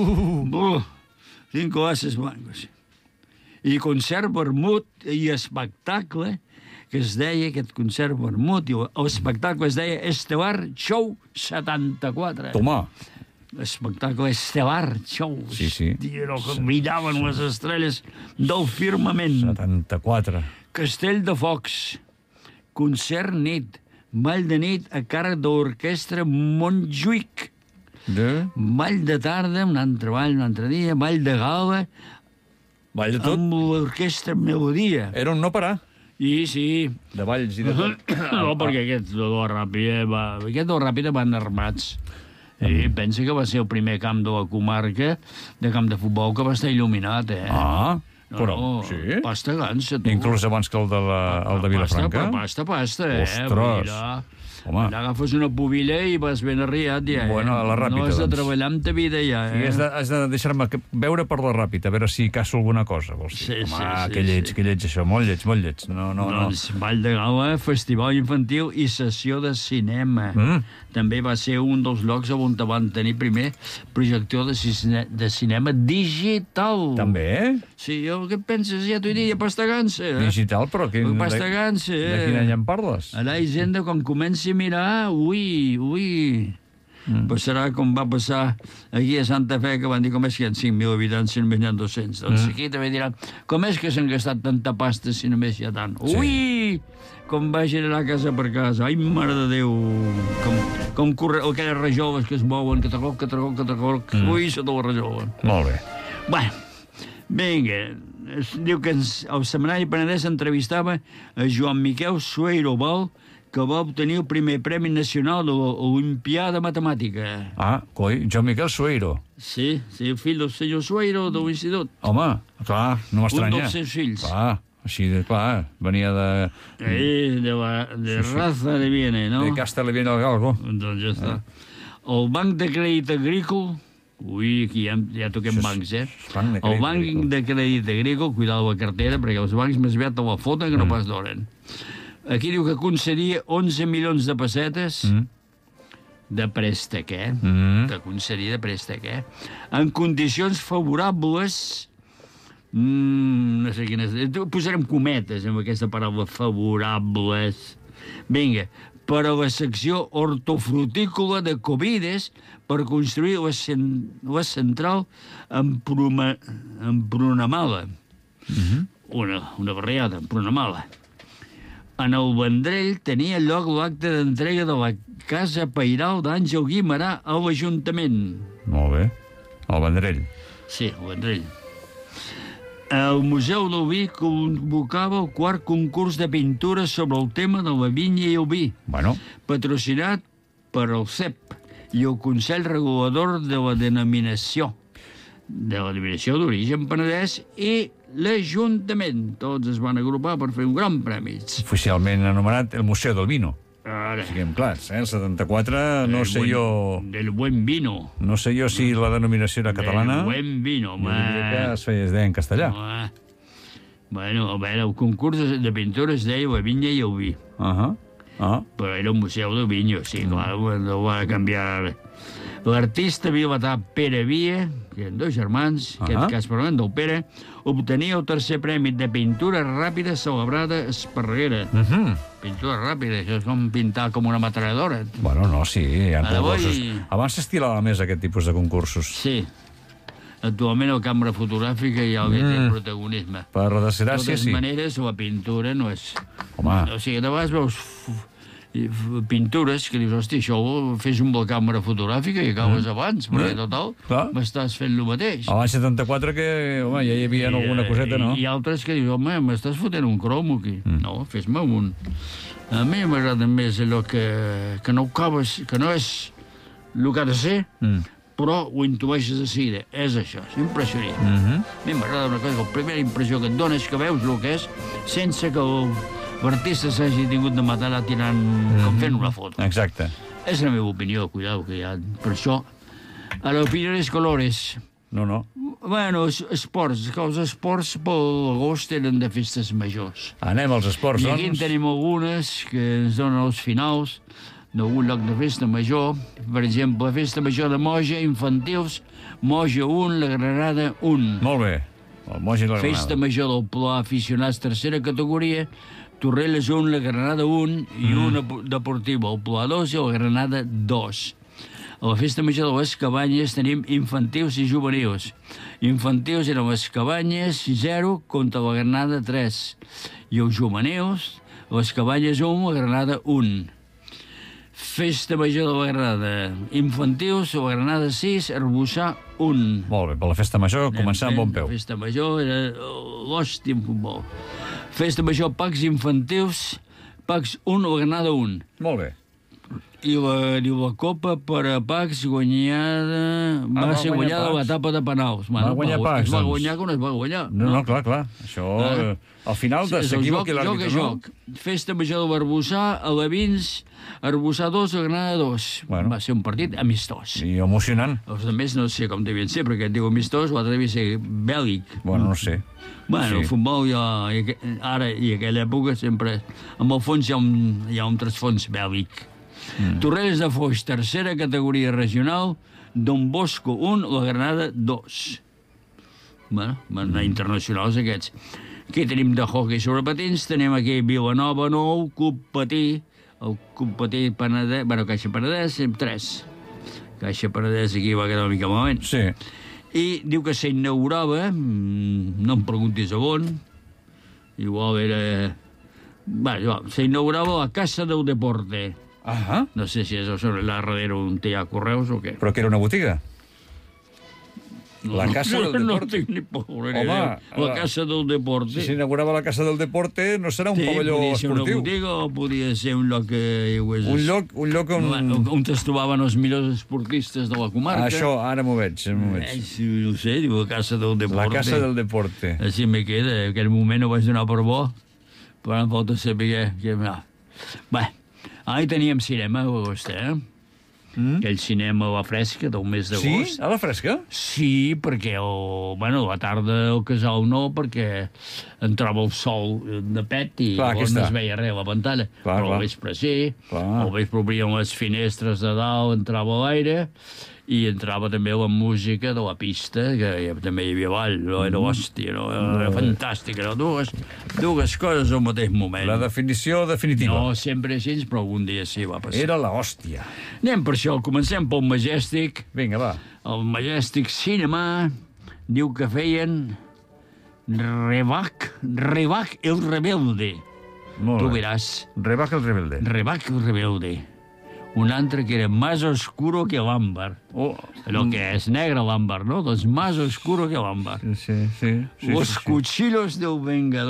S2: 5 Ases Blancos. I concert vermut i espectacle que es deia, aquest concert vermut, i l'espectacle es deia Estelar Show 74.
S1: Toma!
S2: Espectacle Estelar Show.
S1: Sí.
S2: Que brillaven les estrelles del firmament.
S1: 74.
S2: Castell de Focs. Concert nit. Ball de nit a càrrec de l'orquestra Montjuïc. Ball de tarda, un altre ball, un altre dia. Ball de gala.
S1: Ball de tot?
S2: Amb l'orquestra Melodia.
S1: Era un no parar.
S2: Sí.
S1: De balls i de tot.
S2: No, perquè aquest de la Ràpida van armats. I pensa que va ser el primer camp de la comarca de camp de futbol que va estar il·luminat,
S1: Però, sí?
S2: Pasta gansa, tu.
S1: Inclús abans que el de Vilafranca?
S2: Pasta,
S1: Ostres! Home.
S2: Allà agafes una pubilla i vas ben arriat, ja.
S1: Bueno, a la Ràpida,
S2: no has de treballar amb ta vida, ja.
S1: Sí, has de deixar-me veure per la Ràpida, a veure si caço alguna cosa, vols dir. Que lleig, això, molt lleig. No.
S2: Doncs ball de gala, festival infantil i sessió de cinema. També va ser un dels llocs on van tenir primer projector de cinema digital.
S1: També?
S2: Sí, què penses? Ja t'ho diria, pasta gansa.
S1: Digital, però
S2: pasta gansa.
S1: De quin any en parles?
S2: A la Hisenda, quan comenci a mirar, passarà com va passar aquí a Santa Fe, que van dir com és que hi ha 5.000 habitants si només n'hi ha 200. Doncs aquí també diran com és que s'han gastat tanta pasta si només hi ha tant. Com va generar casa per casa. Ai, mare de Déu! Com corre aquelles rajoles que es mouen, que tragoc. Sota la rajola.
S1: Molt bé.
S2: Bueno, vinga. Es diu que el Setmanari Penedès entrevistava a Joan Miquel Sueiro Val, que va obtenir el primer Premi Nacional de l'Olimpiada Matemàtica.
S1: Coi, Joan Miquel Sueiro.
S2: Sí, el fill del senyor Sueiro de l'institut.
S1: Home, clar, no m'estranya.
S2: Un dels seus fills.
S1: Clar, venia de...
S2: De raza de viene, no?
S1: De casta le viene al galgo.
S2: Doncs ja està. El Banc de Crèdit Agrícola, aquí ja toquem bancs, El Banc de Crèdit Agrícola, cuidado la cartera, perquè els bancs més aviat te la foten que no pas donen. Aquí diu que concedia 11 milions de pessetes de préstec, de concedir de préstec, en condicions favorables... no sé quines... Posarem cometes amb aquesta paraula, favorables. Vinga, per a la secció hortofrutícola de Covides per construir la central en Prunamala. Una barriada, en Prunamala. En el Vendrell tenia lloc l'acte d'entrega de la Casa Pairal d'Àngel Guimerà a l'Ajuntament.
S1: Molt bé. El Vendrell.
S2: Sí, el Vendrell. El Museu del Vi convocava el 4 concurs de pintura sobre el tema de la vinya i el vi,
S1: Bueno.
S2: patrocinat per el CEP i el Consell Regulador de la Denominació d'Origen Penedès i l'Ajuntament. Tots es van agrupar per fer un gran premi.
S1: Oficialment anomenat el Museu del Vino.
S2: Ara,
S1: Siguem clars, el 74, no sé jo...
S2: Del buen vino.
S1: No sé jo si la denominació era catalana.
S2: Del buen vino,
S1: Jo diria que es deia en castellà.
S2: Bueno, a veure, el concurs de pintura es deia La vinya i el vi. Però era un museu de vinyo, sí, clar, no va canviar. L'artista vilatà Pere Via, que eren dos germans, en aquest cas parlant del Pere, obtenia el tercer premi de pintura ràpida celebrada a Esparreguera. Pintura ràpida, això és com pintar com una metralladora.
S1: Bueno, no, sí, hi ha concursos. Abans s'estilava més aquest tipus de concursos.
S2: Sí. Actualment la càmera fotogràfica ja té protagonisme.
S1: Per desgràcia, sí.
S2: De totes maneres, la pintura no és...
S1: Home.
S2: O sigui, de vegades veus pintures que dius, hosti, això ho fes amb la càmera fotogràfica i acabes abans, perquè total m'estàs fent el mateix.
S1: A l'any 74 que, home, ja hi havia alguna coseta, no?
S2: I altres que dius, home, m'estàs fotent un cromo aquí. No, fes-me un... A mi m'agrada més allò que no acabes, que no és el que ha de ser, però ho intueixes de seguida. És això, és impressionant. A mi m'agrada una cosa, que la primera impressió que et dona és que veus el que és sense que l'artista s'hagi tingut de matar tirant com fent una foto.
S1: Exacte.
S2: És la meva opinió, cuidado, que ja... Per això, a l'opinió és colores.
S1: No.
S2: Bueno, esports. Els esports per l'agost eren de festes majors.
S1: Anem als esports,
S2: doncs. I
S1: doncs.
S2: aquí en tenim algunes que ens donen els finals d'algun lloc de festa major. Per exemple, festa major de Moja, infantils, Moja 1, la Granada 1.
S1: Molt bé. El Moja i la Granada.
S2: Festa major del Pla, aficionats tercera categoria, Torrelles 1, la Granada 1 i una deportiva, el Pla 2 i la Granada 2. A la festa major de les Cabanyes tenim infantils i juvenils. Infantils eren les Cabanyes 0 contra la Granada 3. I els juvenils, les Cabanyes 1, la Granada 1. Festa major de la Granada. Infantils, la Granada 6, Arbussà 1.
S1: Molt bé, per la festa major començar amb bon peu.
S2: La festa major era l'hòstia en futbol. Festa major Pacs infantils, Pacs 1, la Granada 1.
S1: Molt bé.
S2: I la Copa per a Pacs guanyada... Va ser guanyada l'etapa de penals.
S1: Va guanyar Pacs,
S2: es va guanyar quan es va guanyar.
S1: No, clar. Això, al final, s'equivoqui l'àrbitre, no?
S2: Joc. Festa major de l'Arbussà, Alevins, Arbussà 2, la Granada 2.
S1: Bueno.
S2: Va ser un partit amistós.
S1: I emocionant.
S2: Els altres no sé com devien ser, perquè et diu amistós, l'altre devia ser bèl·lic.
S1: Bueno, no sé.
S2: Bueno, el futbol ara i aquella època sempre... En el fons hi ha un trasfons bèl·lic. Torrelles de Foix, tercera categoria regional, Don Bosco 1, la Granada 2. Bueno, van anar internacionals aquests. Aquí tenim de hockey sobre patins, tenim aquí Vilanova 9, Club Patí, el Club Patí Penedès, bueno, Caixa Penedès, 3. Caixa Penedès aquí va quedar una mica malament.
S1: Sí.
S2: I diu que s'inaugurava, no em preguntis a on, igual era... Bueno, s'inaugurava la Casa del Deporte. No sé si és allà darrere on hi ha correus o què.
S1: Però que era una botiga? La Casa del Deporte.
S2: No tinc ni por idea. La Casa del Deporte.
S1: Si s'inaugurava la Casa del Deporte, no serà un pavelló esportiu.
S2: Podia ser una botiga o podia ser un lloc que hi hagués...
S1: Un lloc
S2: on es trobaven els millors esportistes de la comarca.
S1: Això, ara m'ho veig.
S2: No sé, diu la Casa del Deporte.
S1: La Casa del Deporte.
S2: Així me queda. En aquell moment ho vaig donar per bo, però em falta saber què... Bé, ahí teníem cinema a l'agost, aquell cinema a la fresca del mes d'agost.
S1: Sí? A la fresca?
S2: Sí, perquè a la tarda al casal no, perquè entrava el sol de pet i llavors no es veia res a la pantalla. Però al vespre sí, al vespre obrien les finestres de dalt, entrava l'aire i entrava també la música de la pista, que també hi havia ball, era l'hòstia, era fantàstic, eren dues coses al mateix moment.
S1: La definició definitiva.
S2: No sempre així, però algun dia sí va passar.
S1: Era l'hòstia.
S2: Anem per això, comencem pel Majestic.
S1: Vinga, va.
S2: El Majestic Cinema diu que feien Rebac el Rebelde. Tu veràs.
S1: Rebac el Rebelde.
S2: Rebac el Rebelde. Un altre que era Más Oscuro que l'Àmbar. Allò que és negre l'àmbar, no? Doncs Más Oscuro que l'Àmbar.
S1: Sí.
S2: Los Cuchillos del Vengador.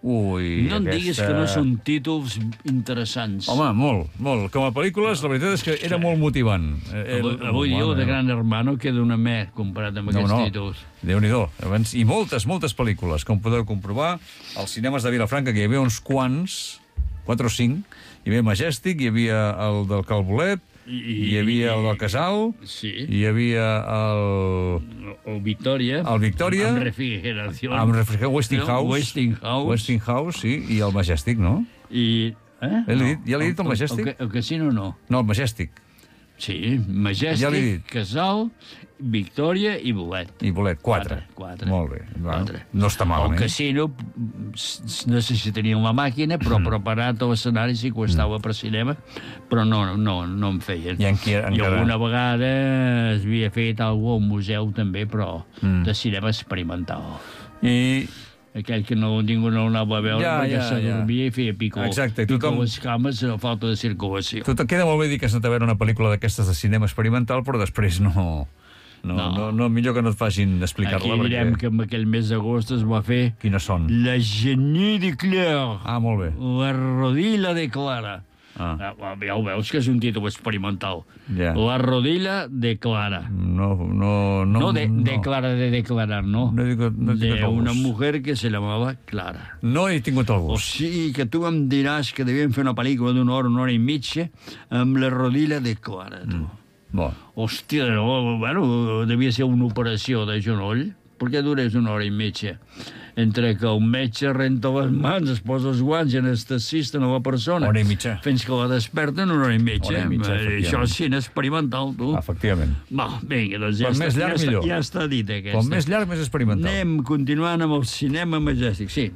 S1: Ui,
S2: No em diguis que no són títols interessants.
S1: Home, molt. Com a pel·lícules, la veritat és que era molt motivant.
S2: Avui dia, de Gran Hermano queda una mer comparat amb aquests títols.
S1: Déu-n'hi-do. I moltes pel·lícules, com podeu comprovar, als cinemes de Vilafranca, que hi havia uns quants, 4 o 5, hi havia Majestic, hi havia el del Calbolet, hi havia el del Casal, hi havia
S2: el Victòria.
S1: El Victòria.
S2: Amb refrigeració.
S1: Amb refrigeració, Westinghouse, sí, i el Majestic, no? Ja l'he dit el Majestic?
S2: El Casino no.
S1: No, el Majestic.
S2: Sí, Majestic, Casal, Victòria i Bolet.
S1: I Bolet, 4. Molt bé. No està malament.
S2: El Casino, no sé si tenien la màquina, però preparat l'escenari sí que ho estava per cinema, però no em feien. I alguna vegada es havia fet alguna cosa al museu també, però de cinema experimental. Aquell que ningú no anava a veure perquè s'adormia i feia picó.
S1: Exacte.
S2: Picó les cames a falta de circulació.
S1: Queda molt bé dir que has anat a veure una pel·lícula d'aquestes de cinema experimental, però després no, millor que no et facin explicar-la.
S2: Aquí direm que en aquell mes d'agost es va fer...
S1: Quines són?
S2: La Genie de Claire.
S1: Molt bé.
S2: La Rodilla de Clara. Ja ho veus que és un títol experimental. La Rodilla de Clara. No de Clara de declarar, no. De una mujer que se llamava Clara.
S1: No he tingut el gust.
S2: O sigui que tu em diràs que devien fer una pel·lícula d'una hora i mitja amb la Rodilla de Clara, tu. Hòstia, bueno, devia ser una operació de genoll. Per què dures una hora i mitja? Entre que el metge renta les mans, es posa els guants i anestesista a la persona.
S1: Hora i mitja.
S2: Fins que la desperten una hora i mitja. Això és cine experimental, tu.
S1: Efectivament.
S2: Vinga, doncs ja està dit aquesta.
S1: Com més llarg, més experimental.
S2: Anem continuant amb el cinema Majestic, sí.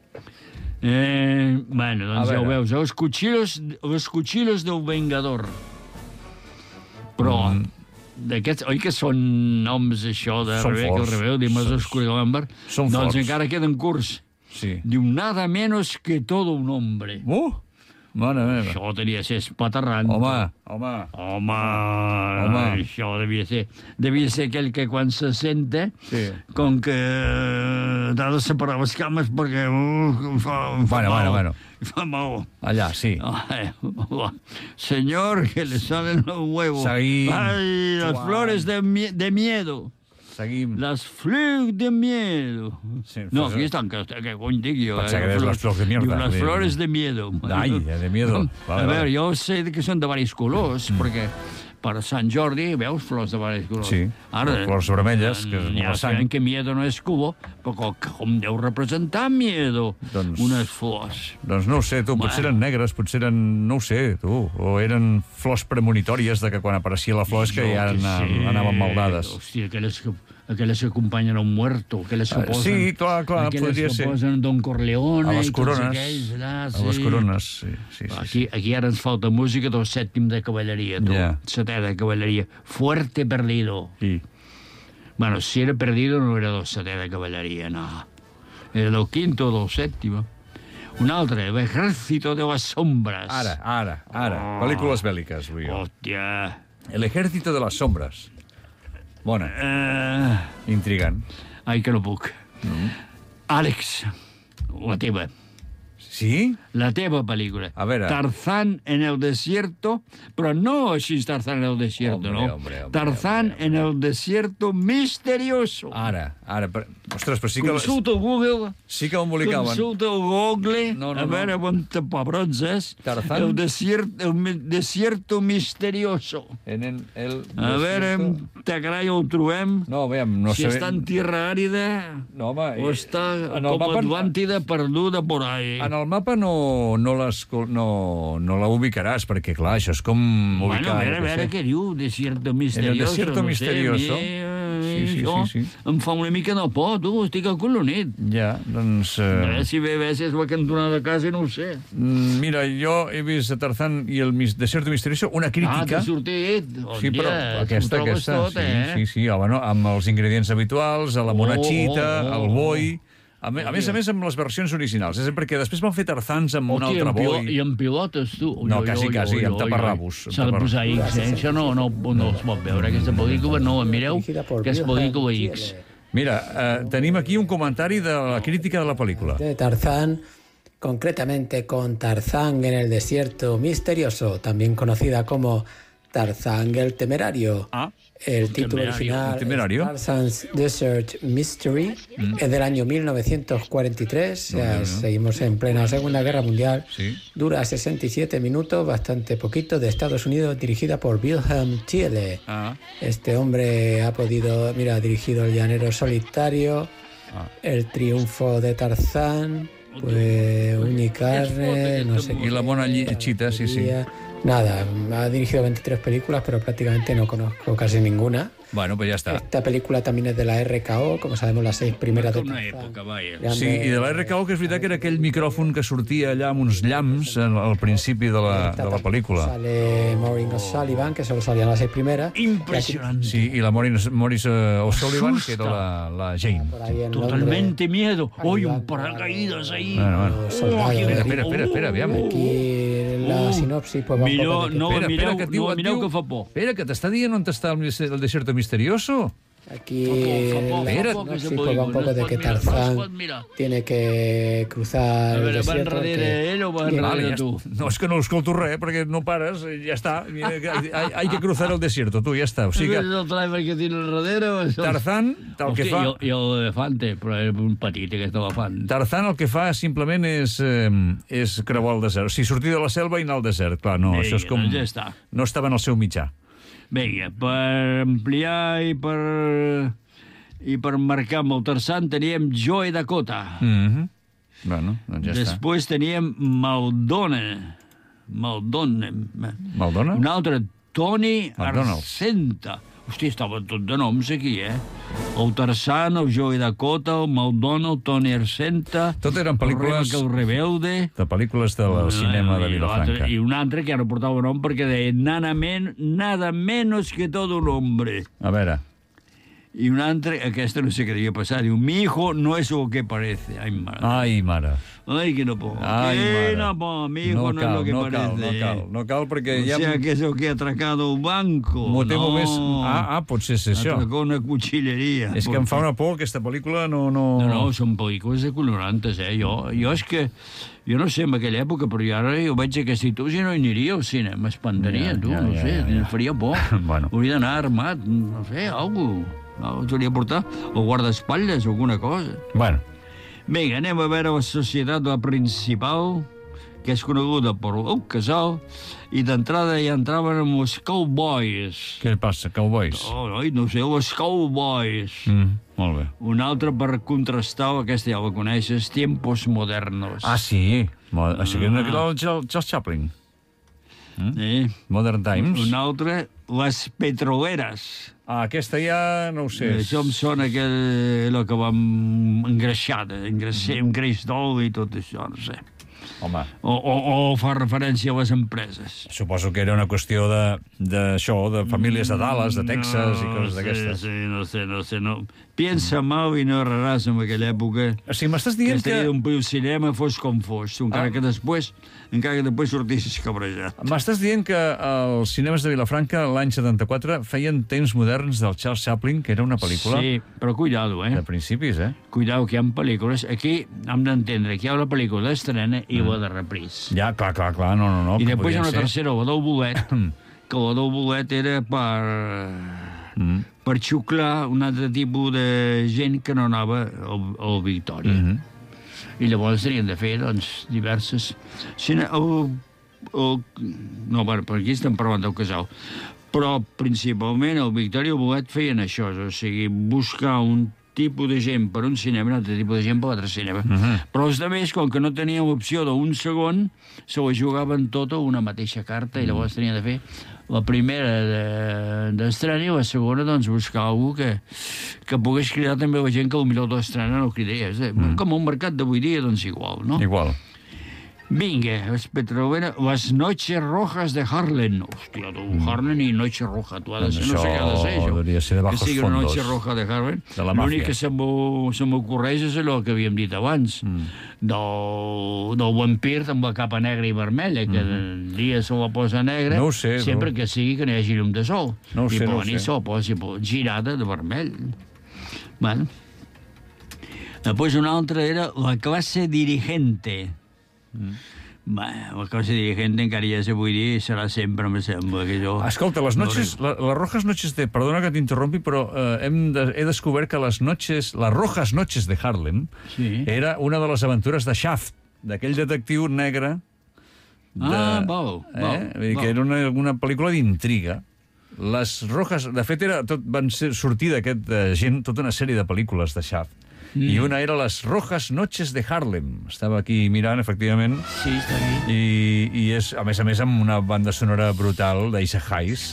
S2: Bueno, doncs ja ho veus. Los cuchillos del Vengador. Però... oi que són noms, això, de Rebecca Rebeu, Dimas Oscurigambar? Doncs encara queden curts. Diu, nada menos que todo un hombre.
S1: Mare meva.
S2: Això devia ser espaterrant. Home, això devia ser aquell que quan se senta, com que t'ha de separar les cames perquè
S1: Bueno.
S2: fa mal.
S1: Allà, sí.
S2: Señor, que le salen los huevos.
S1: Seguim.
S2: Ay, las flores de miedo.
S1: Seguim.
S2: Las flores de miedo. No, aquí estan, que cony dic jo.
S1: Pensava que deies les flors de mierda.
S2: Las flores de miedo.
S1: Ai, de miedo.
S2: A veure, jo sé que són de diversos colors, perquè per Sant Jordi veus flors de diversos colors.
S1: Sí, flors vermelles, que és
S2: ja sabem que miedo no és cubo, però com deu representar miedo unes flors.
S1: Doncs no ho sé, tu, potser eren negres, potser eren, no ho sé, tu, o eren flors premonitòries de que quan apareixia la flor és que ja anaven maldades.
S2: Hòstia, aquelles que acompanyen un muerto, aquelles que posen...
S1: Sí, clar, podria ser.
S2: Aquelles que posen Don Corleone
S1: i tots
S2: aquells allà, sí.
S1: A les corones, sí.
S2: Aquí ara ens falta música del sèptim de cavalleria, tu. Setè de cavalleria. Fuerte perdido.
S1: Sí.
S2: Bueno, si era perdido no era del setè de cavalleria, no. Era del quinto o del sèptim. Un altre, El ejército de las sombras.
S1: Ara. Pel·lícules bèl·liques, vull jo.
S2: Hòstia.
S1: El ejército de las sombras. Bona. Intrigant.
S2: Ai, que no puc. Àlex, la teva.
S1: Sí?
S2: La teva pel·lícula.
S1: A veure.
S2: Tarzán en el desierto, però no així Tarzán en el desierto, no. Tarzán en el desierto misterioso.
S1: Ara. Ostres, però sí que...
S2: Consulta el Google.
S1: Sí que ho embolicaven.
S2: Consulta el Google. A veure on te pobrotzes.
S1: Tarzán.
S2: El desierto misterioso. A veure, t'agrada o el trobem.
S1: No, veiem, no sé...
S2: Si està en tierra àrida...
S1: No, home...
S2: O està com Atlàntida perduda por ahí.
S1: En el mapa no la ubicaràs, perquè, clar, això és com ubicar...
S2: Bueno, a veure què diu, desierto misterioso.
S1: En el desierto misterioso.
S2: Sí. Em fa una mica de por, tu, estic acolonit.
S1: Ja, doncs...
S2: Si és la cantonada de casa, no ho sé.
S1: Mira, jo he vist Tarzán i el desierto misterioso, una crítica...
S2: t'ha sortit?
S1: Sí, però aquesta. Sí, home, amb els ingredients habituals, a la monachita, al boi... A més, amb les versions originals. És perquè després van fer Tarzans amb un altre boi.
S2: I amb pilotes, tu.
S1: No, quasi, amb taparrabos.
S2: S'ha de posar X, Això no es pot veure, aquesta pel·lícula. No, mireu, que és pel·lícula X.
S1: Mira, tenim aquí un comentari de la crítica de la pel·lícula.
S3: Tarzán concretamente con Tarzán en el desierto misterioso, también conocida como Tarzán el Temerario. El título original es Tarzan's Desert Mystery, es del año 1943, seguimos en plena Segunda Guerra Mundial, dura 67 minutos, bastante poquito, de Estados Unidos, dirigida por Wilhelm Thiele. Este hombre ha dirigido El Llanero Solitario, El Triunfo de Tarzán, pues Unicarne, no sé qué.
S1: Y La Mona Chita, sí.
S3: Nada, ha dirigido 23 películas, pero prácticamente no conozco casi ninguna.
S1: Bueno, pues ya está.
S3: Esta película también és de la RKO, com sabem, les 6 primeres de
S2: Una
S3: Tarzán.
S2: època, vaja.
S1: Sí, i de la RKO, que és veritat que era aquell micròfon que sortia allà amb uns llamps al principi de la pel·lícula.
S3: Sale Maureen O'Sullivan, que solo salían las 6 primeras.
S2: Impressionant.
S1: Sí, i la Maurice O'Sullivan, que era la Jane.
S3: Por ahí en
S2: Totalmente miedo. Uy, un paracaídas ahí.
S1: Bueno.
S3: Soldados.
S1: Espera, aviam.
S3: Aquí la sinopsis pues, va un
S2: Millor,
S3: poco de
S2: no
S1: Espera, que et diu,
S2: mireu que fa por.
S1: Espera, que t'està dient on està el desierto misterioso.
S3: Aquí
S2: Fa por,
S3: la
S2: que se
S3: sinopsis
S2: pot
S3: pues, va un
S2: dir,
S3: poco de
S2: no es
S3: que
S2: pot mirar, no es
S3: Tarzán
S2: pot mirar.
S3: tiene que cruzar
S2: A
S3: el
S2: veure, va
S3: desierto.
S2: enrere ell o va enrere
S1: ja
S2: tu?
S1: No, és que no escolto res, perquè no pares, ja està. Hay que cruzar el desierto, tu, ja està. O sigui
S2: ¿Es
S1: que
S2: el driver que tiene al darrere?
S1: Tarzán, el que fa...
S2: I l'elefante, però era un petit, aquest elefant.
S1: Tarzán el que fa simplement és creuar el desert. O sigui, sortir de la selva i anar al desert. Clar, no,
S2: Vinga,
S1: això és com...
S2: doncs ja està.
S1: No estava en el seu mitjà.
S2: Vinga, per ampliar i per marcar amb el Tarzán teníem Joe Dakota.
S1: Bueno, doncs ja
S2: Després teníem Maldona.
S1: Maldona?
S2: Un altre, Tony
S1: McDonald.
S2: Arcenta. Hòstia, estava tot de noms aquí, El Tarzán, el Joe Dakota, el Maldona, el Tony Arcenta...
S1: Tot eren pel·lícules...
S2: El Rebelde...
S1: De pel·lícules del cinema de Vilafranca.
S2: I un altre que ja no portava nom perquè deia nada menos que todo un hombre.
S1: A veure...
S2: I un altre, aquesta no sé què devia passar, diu, mi hijo no es lo que parece. Ai, mare.
S1: Ai, mare.
S2: Ai, quina por.
S1: Ai, mare.
S2: Quina por, mi hijo no es lo que parece.
S1: No cal, perquè
S2: O
S1: ja...
S2: sea, que es el que ha atracado un banco.
S1: M'ho temo
S2: no.
S1: més... Potser és això.
S2: Atracó una cuchilleria.
S1: És que em fa una por, aquesta pel·lícula no...
S2: No, són pel·lícules de colorantes, Jo és que... Jo no sé, en aquella època, però jo ara veig aquesta situació i no hi aniria al cinema. M'espantaria, no sé, em faria por.
S1: Bueno.
S2: Hauria d'anar armat, no sé, alguna cosa. Hauria de portar o guardaespatlles o alguna cosa.
S1: Bueno.
S2: Vinga, anem a veure la societat principal, que és coneguda per un casal, i d'entrada ja entraven amb els cowboys.
S1: Què passa, cowboys?
S2: No sé, els cowboys.
S1: Molt bé.
S2: Un altre per contrastar, aquesta ja la coneixes, Tiempos Modernos.
S1: Sí. Això que era el Charles Chaplin. Modern Times.
S2: Un altre, Les Petroleres.
S1: Aquesta ja no ho sé.
S2: Això em sona el que vam engreixar, engreix d'ou i tot això, no sé.
S1: Home.
S2: O fa referència a les empreses.
S1: Suposo que era una qüestió d'això, de famílies de Dallas, de Texas i coses d'aquestes.
S2: No sé. Piensa mal i no erraràs en aquella època.
S1: O sigui, m'estàs dient que...
S2: d'omplir el cinema fos com fos, encara que després sortissis cabrejat.
S1: M'estàs dient que els cinemes de Vilafranca l'any 74 feien Temps moderns del Charles Chaplin, que era una pel·lícula...
S2: Sí, però cuidado,
S1: De principis,
S2: Cuidado, que hi ha pel·lícules... Aquí hem d'entendre que hi ha la pel·lícula d'estrena i la de repris.
S1: Ja, clar, no.
S2: I després hi ha una tercera, la del bolet, que la del bolet era per xuclar un altre tipus de gent que no anava al Victòria. I llavors tenien de fer, doncs, diverses... No, per aquí estem parlant del casal. Però, principalment, al Victòria i al bolet feien això, o sigui, buscar un tipus de gent per un cinema i un altre tipus de gent per l'altre cinema. Però els altres, com que no tenien opció d'un segon, se la jugaven tota una mateixa carta i llavors tenien de fer la primera d'estrena i la segona, doncs, buscar algú que pogués cridar també la gent que potser d'estrena no cridaria. Com un mercat d'avui dia, doncs igual, no?
S1: Igual.
S2: Vinga, les Noches Rojas de Harlem. Hòstia, tu, Harlem i Noche Roja. Tu ha de ser, no sé què ha de ser, això.
S1: Hauria de ser de bajos fondos.
S2: Que sigui una Noche Roja de Harlem. L'únic que se m'ocorreix és allò que havíem dit abans, del vampir amb la capa negra i vermella, que el dia se la posa negra,
S1: no ho sé,
S2: sempre que sigui que no hi hagi llum de sol.
S1: No ho sé,
S2: I per venir se la posi girada de vermell. Bueno. Després una altra era La classe dirigente. La cosa de gent encara ja se vull dir, serà sempre, me sembla, que jo...
S1: Escolta, les rojas noches de... Perdona que t'interrompi, però he descobert que les rojas noches de Harlem era una de les aventures de Shaft, d'aquell detectiu negre...
S2: Val.
S1: Vull dir que era una pel·lícula d'intriga. Les rojas... De fet, van sortir d'aquest gent tota una sèrie de pel·lícules de Shaft. I una era Les rojas noches de Harlem. Estava aquí mirant, efectivament.
S2: Sí, està aquí.
S1: I és, a més, amb una banda sonora brutal d'Isa Hayes.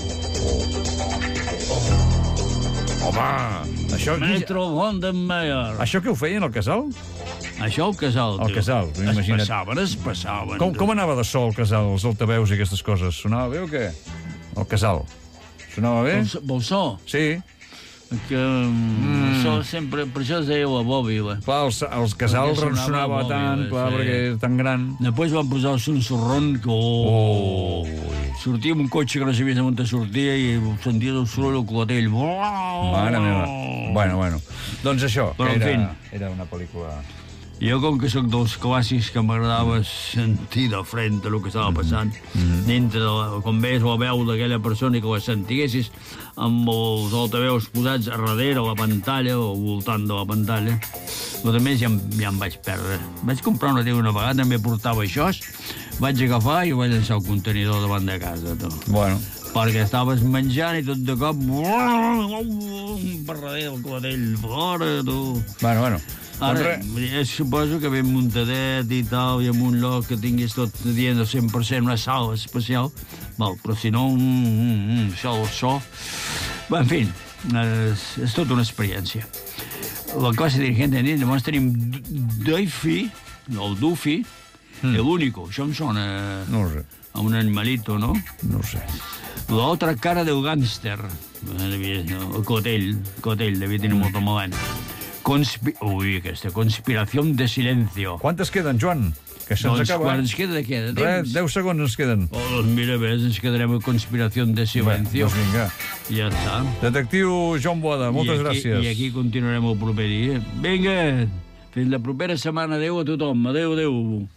S1: Home!
S2: Metro London Mayor.
S1: Això què ho feien, al casal?
S2: Això al casal, tio.
S1: Al casal, imagina't.
S2: Es passaven.
S1: Com anava de so al casal, els altaveus i aquestes coses? Sonava bé o què? Al casal. Sonava bé?
S2: Vol so?
S1: Sí.
S2: Que això sempre... Per això es deia la bòbila.
S1: Clar, els casals ressonava tant, clar, perquè era tan gran.
S2: Després van posar el sonsorron que... Sortia amb un cotxe que no sabies on sortia i senties el soroll al clatell.
S1: Mare meva. Bueno. Doncs això,
S2: però,
S1: que era una pel·lícula...
S2: Jo, com que sóc dels clàssics que m'agradava sentir de front el que estava passant, dintre, com veus la veu d'aquella persona i que la sentiguessis amb els altaveus posats a darrere la pantalla o al voltant de la pantalla, però també ja em vaig perdre. Vaig comprar una tele una vegada, també portava això, vaig agafar i ho vaig llançar al contenidor davant de casa.
S1: Bueno.
S2: Perquè estaves menjant i tot de cop... per darrere el clatell fora, tu...
S1: Bueno.
S2: Ara, suposo que ben muntadet i tal, i amb un lloc que tinguis tot dient al 100% una sala especial, però si no, això, el so... En fi, és tota una experiència. La classe dirigent de nit, llavors tenim Duffy, el Duffy, l'único, això em sona a un animalito, no?
S1: No sé.
S2: L'altra cara del gàngster, el Cotell, devia tenir molta melena. Aquesta conspiració de silencio.
S1: Quantes queden, Joan? Que se'ns acaba.
S2: Quan ens queda de què? De temps?
S1: 10 segons ens queden.
S2: Doncs mira, ves, ens quedarem a conspiració de silencio.
S1: Doncs vinga.
S2: Ja està.
S1: Detectiu Joan Boada, moltes gràcies.
S2: I aquí continuarem el proper dia. Vinga, fins la propera setmana. Adéu a tothom. Adéu.